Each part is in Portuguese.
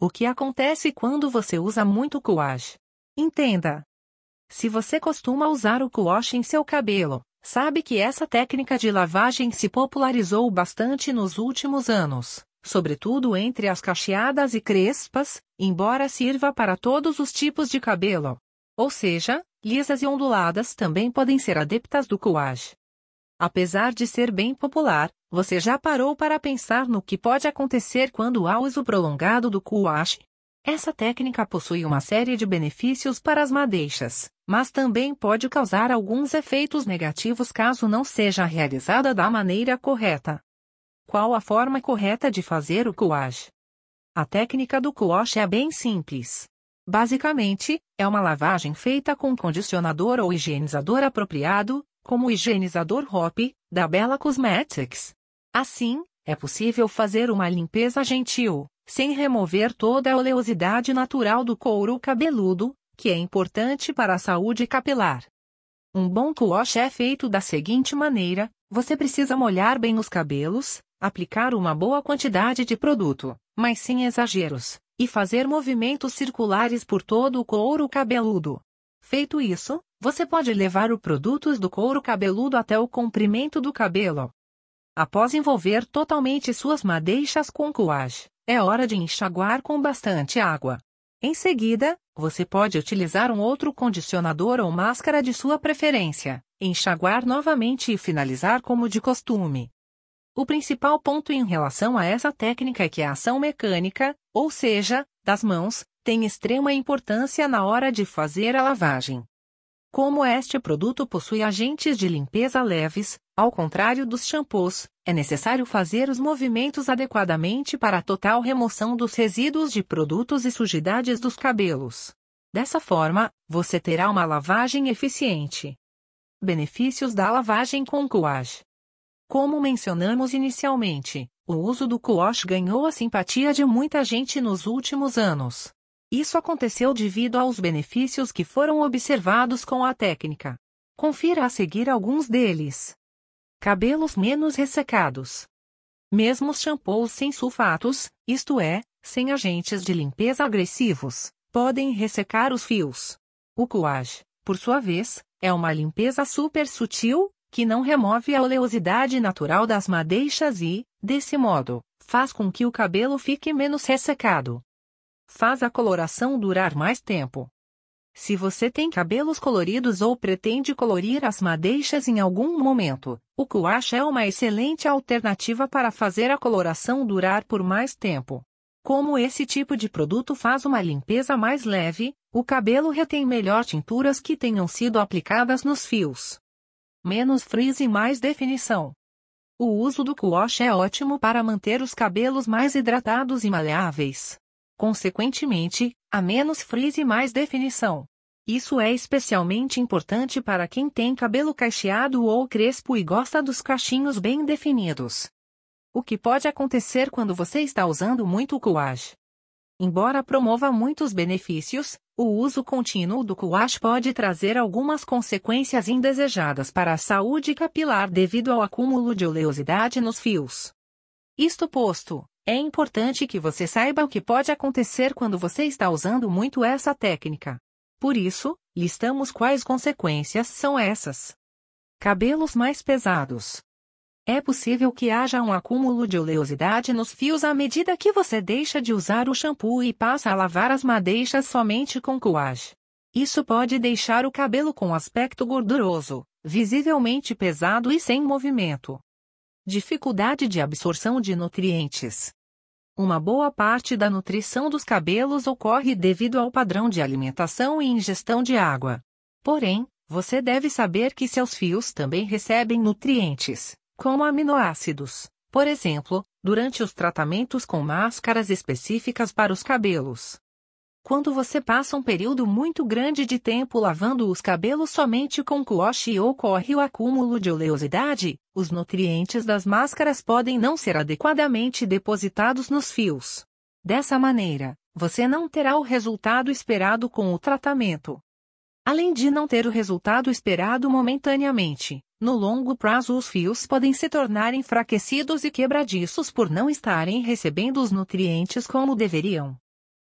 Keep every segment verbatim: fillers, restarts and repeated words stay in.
O que acontece quando você usa muito coache? Entenda. Se você costuma usar o coache em seu cabelo, sabe que essa técnica de lavagem se popularizou bastante nos últimos anos, sobretudo entre as cacheadas e crespas, embora sirva para todos os tipos de cabelo. Ou seja, lisas e onduladas também podem ser adeptas do coache. Apesar de ser bem popular, você já parou para pensar no que pode acontecer quando há uso prolongado do coache? Essa técnica possui uma série de benefícios para as madeixas, mas também pode causar alguns efeitos negativos caso não seja realizada da maneira correta. Qual a forma correta de fazer o coache? A técnica do coache é bem simples. Basicamente, é uma lavagem feita com condicionador ou higienizador apropriado, como o higienizador Hope, da Bella Cosmetics. Assim, é possível fazer uma limpeza gentil, sem remover toda a oleosidade natural do couro cabeludo, que é importante para a saúde capilar. Um bom coache é feito da seguinte maneira: você precisa molhar bem os cabelos, aplicar uma boa quantidade de produto, mas sem exageros, e fazer movimentos circulares por todo o couro cabeludo. Feito isso, você pode levar os produtos do couro cabeludo até o comprimento do cabelo. Após envolver totalmente suas madeixas com coache, é hora de enxaguar com bastante água. Em seguida, você pode utilizar um outro condicionador ou máscara de sua preferência, enxaguar novamente e finalizar como de costume. O principal ponto em relação a essa técnica é que a ação mecânica, ou seja, das mãos, tem extrema importância na hora de fazer a lavagem. Como este produto possui agentes de limpeza leves, ao contrário dos shampoos, é necessário fazer os movimentos adequadamente para a total remoção dos resíduos de produtos e sujidades dos cabelos. Dessa forma, você terá uma lavagem eficiente. Benefícios da lavagem com coache. Como mencionamos inicialmente, o uso do coache ganhou a simpatia de muita gente nos últimos anos. Isso aconteceu devido aos benefícios que foram observados com a técnica. Confira a seguir alguns deles. Cabelos menos ressecados. Mesmo os shampoos sem sulfatos, isto é, sem agentes de limpeza agressivos, podem ressecar os fios. O coache, por sua vez, é uma limpeza super sutil, que não remove a oleosidade natural das madeixas e, desse modo, faz com que o cabelo fique menos ressecado. Faz a coloração durar mais tempo. Se você tem cabelos coloridos ou pretende colorir as madeixas em algum momento, o coache é uma excelente alternativa para fazer a coloração durar por mais tempo. Como esse tipo de produto faz uma limpeza mais leve, o cabelo retém melhor tinturas que tenham sido aplicadas nos fios. Menos frizz e mais definição. O uso do coache é ótimo para manter os cabelos mais hidratados e maleáveis. Consequentemente, há menos frizz e mais definição. Isso é especialmente importante para quem tem cabelo cacheado ou crespo e gosta dos cachinhos bem definidos. O que pode acontecer quando você está usando muito coache? Embora promova muitos benefícios, o uso contínuo do coache pode trazer algumas consequências indesejadas para a saúde capilar devido ao acúmulo de oleosidade nos fios. Isto posto, é importante que você saiba o que pode acontecer quando você está usando muito essa técnica. Por isso, listamos quais consequências são essas. Cabelos mais pesados. É possível que haja um acúmulo de oleosidade nos fios à medida que você deixa de usar o shampoo e passa a lavar as madeixas somente com coache. Isso pode deixar o cabelo com aspecto gorduroso, visivelmente pesado e sem movimento. Dificuldade de absorção de nutrientes. Uma boa parte da nutrição dos cabelos ocorre devido ao padrão de alimentação e ingestão de água. Porém, você deve saber que seus fios também recebem nutrientes, como aminoácidos, por exemplo, durante os tratamentos com máscaras específicas para os cabelos. Quando você passa um período muito grande de tempo lavando os cabelos somente com coache e ocorre o acúmulo de oleosidade, os nutrientes das máscaras podem não ser adequadamente depositados nos fios. Dessa maneira, você não terá o resultado esperado com o tratamento. Além de não ter o resultado esperado momentaneamente, no longo prazo os fios podem se tornar enfraquecidos e quebradiços por não estarem recebendo os nutrientes como deveriam.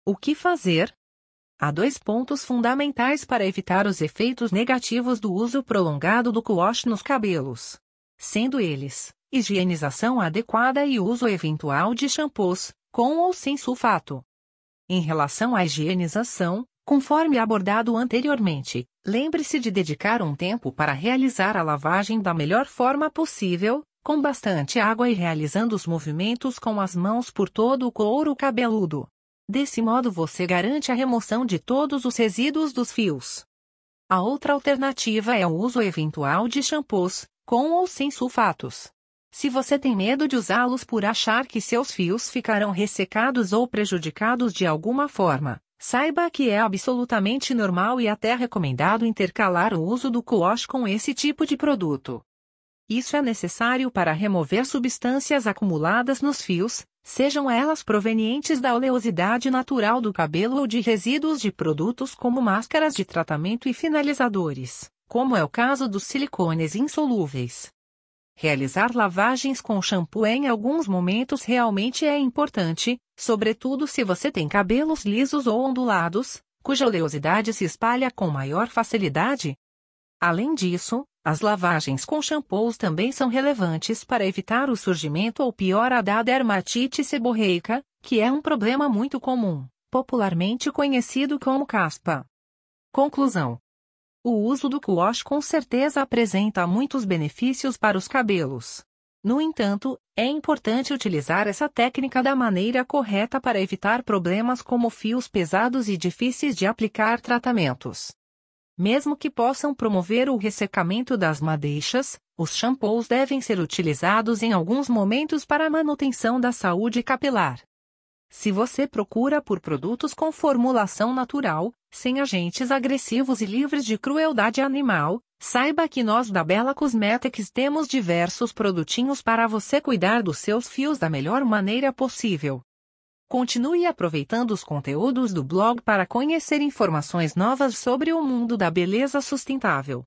O que fazer? Há dois pontos fundamentais para evitar os efeitos negativos do uso prolongado do co-wash nos cabelos. Sendo eles, higienização adequada e uso eventual de shampoos, com ou sem sulfato. Em relação à higienização, conforme abordado anteriormente, lembre-se de dedicar um tempo para realizar a lavagem da melhor forma possível, com bastante água e realizando os movimentos com as mãos por todo o couro cabeludo. Desse modo você garante a remoção de todos os resíduos dos fios. A outra alternativa é o uso eventual de shampoos, com ou sem sulfatos. Se você tem medo de usá-los por achar que seus fios ficarão ressecados ou prejudicados de alguma forma, saiba que é absolutamente normal e até recomendado intercalar o uso do co-wash com esse tipo de produto. Isso é necessário para remover substâncias acumuladas nos fios, sejam elas provenientes da oleosidade natural do cabelo ou de resíduos de produtos como máscaras de tratamento e finalizadores, como é o caso dos silicones insolúveis. Realizar lavagens com shampoo em alguns momentos realmente é importante, sobretudo se você tem cabelos lisos ou ondulados, cuja oleosidade se espalha com maior facilidade. Além disso, as lavagens com shampoos também são relevantes para evitar o surgimento ou piora da dermatite seborreica, que é um problema muito comum, popularmente conhecido como caspa. Conclusão. O uso do co-wash com certeza apresenta muitos benefícios para os cabelos. No entanto, é importante utilizar essa técnica da maneira correta para evitar problemas como fios pesados e difíceis de aplicar tratamentos. Mesmo que possam promover o ressecamento das madeixas, os shampoos devem ser utilizados em alguns momentos para a manutenção da saúde capilar. Se você procura por produtos com formulação natural, sem agentes agressivos e livres de crueldade animal, saiba que nós da Bella Cosmetics temos diversos produtinhos para você cuidar dos seus fios da melhor maneira possível. Continue aproveitando os conteúdos do blog para conhecer informações novas sobre o mundo da beleza sustentável.